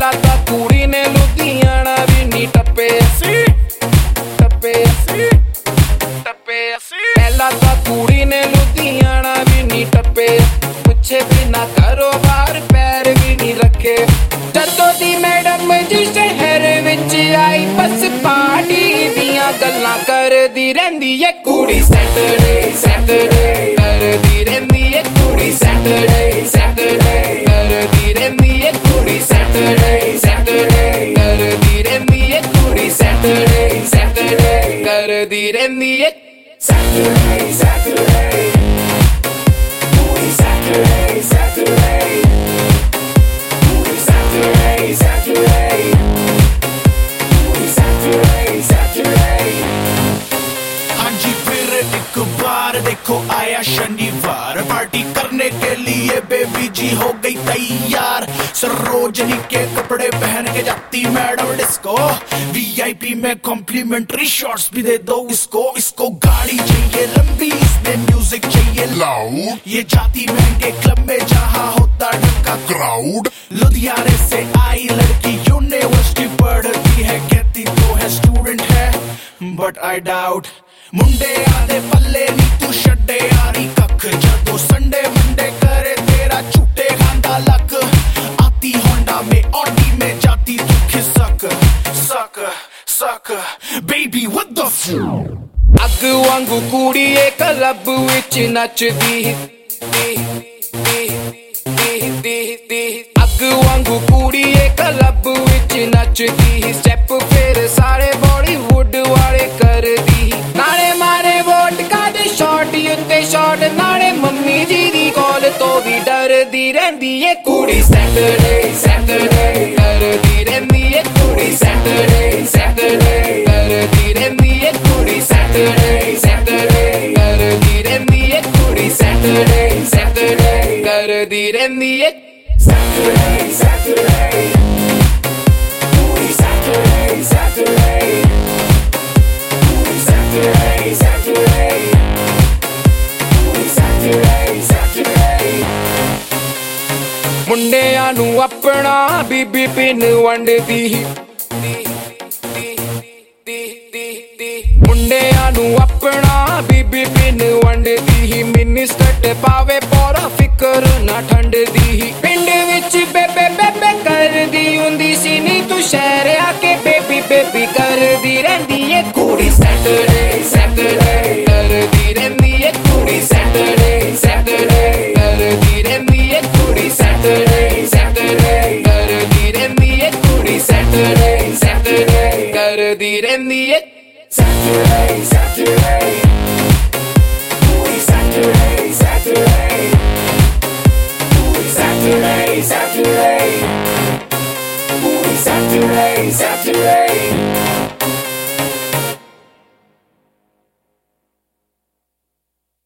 ਪਹਿਲਾਂ ਤਾਂ ਕੁੜੀ ਨੇ ਲੁਧਿਆਣਾ ਵੀ ਨੀ ਟੱਪੇ ਅਸੀਂ ਪਹਿਲਾਂ ਤਾਂ ਕੁੜੀ ਨੇ ਲੁਧਿਆਣਾ ਵੀ ਨੀ ਟੱਪੇ ਪੁੱਛੇ ਬਿਨਾ ਕਾਰੋਬਾਰ ਪੈਰ ਵੀ ਨੀ ਰੱਖੇ ਜਦੋਂ ਦੀ ਮੈਡਮ ਜੀ ਸ਼ਹਿਰ ਵਿੱਚ ਆਈ ਬਸ ਪਾਰਟੀ ਦੀਆਂ ਗੱਲਾਂ ਕਰਦੀ ਰਹਿੰਦੀ ਏ ਕੁੜੀ ਸੈਟਰਡੇ ਕਰਦੀ ਰਹਿੰਦੀ ਏ ਕੁੜੀ ਸੈਟਰਡੇ ਕਰਦੀ ਰਹਿੰਦੀ ਏ ਕੁੜੀ ਸੈਟਰਡੇ ਕਰਦੀ ਰਹਿੰਦੀ ਏ ਕੁੜੀ ਸੈਟਰਡੇ ਕਰਦੀ ਰਹਿੰਦੀ ਏ Saturday, booty Saturday, booty Saturday, booty Saturday. हाँ जी फिर एक बार देखो आया शनिवार पार्टी करने के लिए बेबी जी हो गई तैयार सरोजनी के कपड़े पहन के जाती मैडम डिस्को वीआईपी में कॉम्प्लीमेंट्री शॉट्स भी दे दो इसको गाड़ी चाहिए लंबी इसमें म्यूजिक चाहिए लाउड ये जाती महंगे क्लब में जहाँ होता ढंका क्राउड लुधियाने से आई लड़की यूनिवर्सिटी पढ़ती है कहती तो है स्टूडेंट है बट आई डाउट मुंडे आधे पल्ले नी तू छड्डे यारी कख जदों संडे मंडे करे तेरा झूठे खांदा लक आती होंडा में ऑडी में जाती तू खिसक सक बेबी व्हाट द ਅੱਗ ਵਾਂਗੂ ਕੁੜੀ ਏ ਕਲੱਬ ਵਿੱਚ ਨੱਚਦੀ ਅੱਗ ਵਾਂਗੂ ਕੁੜੀ ਏ ਕਲੱਬ ਵਿੱਚ ਨੱਚਦੀ ਸਟੈਪ ਫੇਰ ਸਾਰੇ ਬਾਲੀਵੁੱਡ ਵਾਲੇ ਕਰਦੀ ਨਾਲੇ ਮਾਰੇ ਵੋਟਕਾ ਦੇ ਸ਼ਾਟ ਉੱਤੇ ਸ਼ਾਟ ਨਾਲੇ ਮੰਮੀ ਜੀ ਦੀ ਕਾਲ ਤੋਂ ਵੀ ਡਰਦੀ ਰਹਿੰਦੀ ਏ ਕੁੜੀ ਸੈਟਰਡੇ ਕਰਦੀ ਰਹਿੰਦੀ ਏ ਕੁੜੀ ਸੈਟਰਡੇ ਕਰਦੀ ਰਹਿੰਦੀ ਏ ਕੁੜੀ ਸੈਟਰਡੇ ਕਰਦੀ ਰਹਿੰਦੀ ਏ ਕੁੜੀ ਸੈਟਰਡੇ ਕਰਦੀ ਰਹਿੰਦੀ ਏ Saturday, booty Saturday, booty Saturday, booty Saturday. ਮੁੰਡਿਆਂ ਨੂੰ ਆਪਣਾ ਬੀਬੀ ਪਿੰਨ ਵੰਡਦੀ ਮੁੰਡਿਆਂ ਨੂੰ ਆਪਣਾ ਬੀਬੀ ਪਿੰਨ ਵੰਡਦੀ ਮਿਨਿਸਟਰ ਪਾਵੇ ਪੂਰਾ ਫਿਕਰ ਨਾ ਠੰਡਦੀ ਪਿੰਡ ਵਿੱਚ ਬੇਬੇ ਕਰਦੀ ਹੁੰਦੀ ਸੀ ਨੀ ਤੂੰ ਸ਼ਹਿਰ ਆ ਕੇ ਬੇਬੀ ਕਰਦੀ ਰਹਿੰਦੀ ਏ ਕੁੜੀ ਸੈਟਰਡੇ ਕਰਦੀ ਰਹਿੰਦੀ ਏ ਕੁੜੀ ਸੈਟਰਡੇ ਕਰਦੀ ਰਹਿੰਦੀ ਏ ਕੁੜੀ ਸੈਟਰਡੇ ਕਰਦੀ ਰਹਿੰਦੀ ਏ ਕੁੜੀ ਸੈਟਰਡੇ ਕਰਦੀ ਰਹਿੰਦੀ ਏ Saturday, booty Saturday, booty Saturday, booty Saturday.